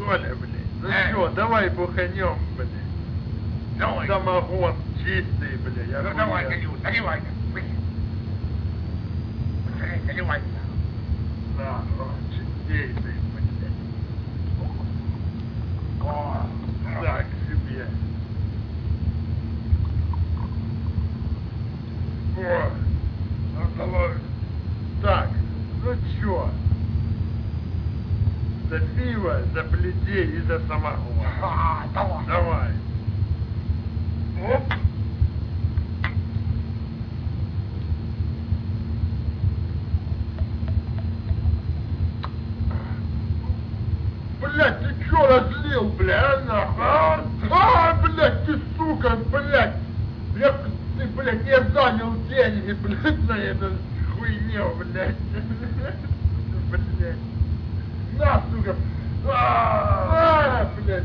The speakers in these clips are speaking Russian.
Коля, блядь, ну что, давай буханем, блядь. Давай. Самогон чистый, блядь. Ну давай, Галю, наливай. Быстрее, наливай. Да, чистейший, блядь. О, так себе. О, ну давай. Так, ну чё? За пиво, за плетей и за самогон. Давай. Давай. Оп. Блядь, ты чё разлил, блядь, нахуй? Блядь, ты сука, блядь. Ты, блядь, я занял деньги, блядь, на эту хуйню, блядь. Блядь. На, сука. Блядь.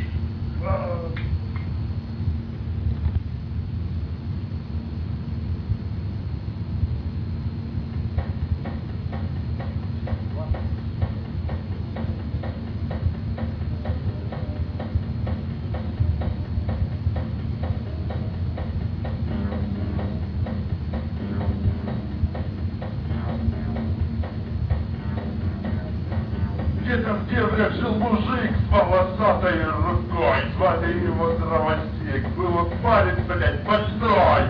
Где-то в дебрях жил мужик с волосатой рукой, звали его Дровосек. Был вот парень, блядь, большой.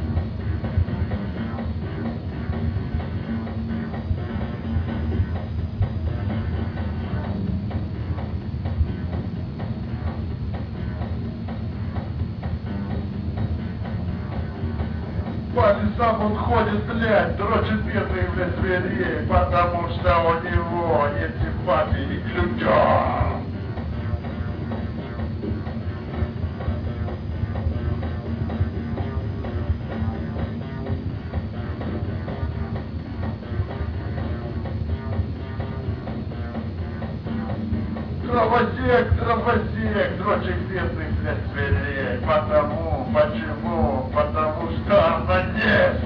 По лесам он ходит, блядь, дрочит бедных, блядь, зверей, потому что у него нет симпатии к людям. Дровосек, дрочит бедных, блядь, зверей, почему? Потому что она есть.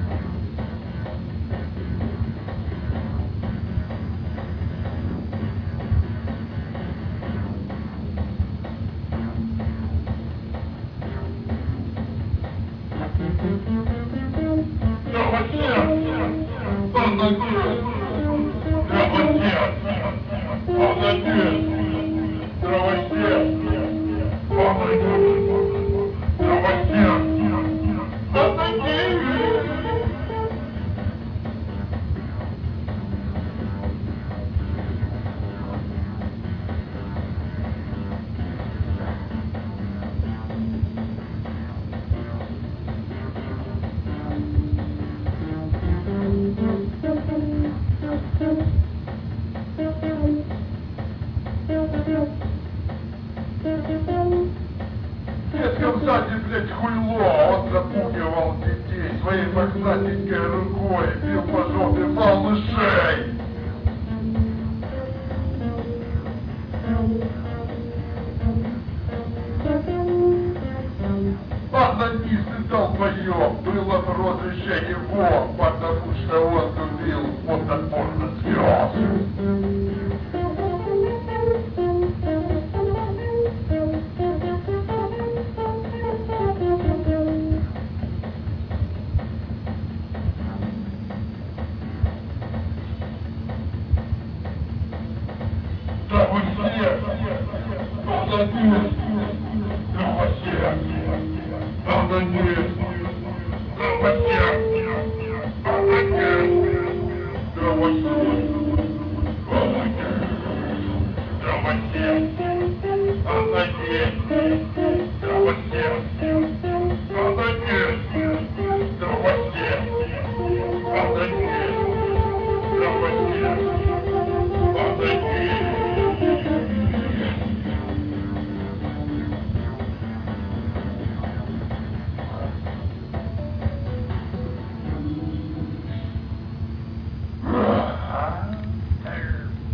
В детском саде, блядь, хуйло, он запугивал детей своей мохнатенькой рукой, бил по жопе малышей. Анонистый долбоёб, было прозвище его, потому что он любил фотопорно звезд. Молодец! Молодец! Молодец!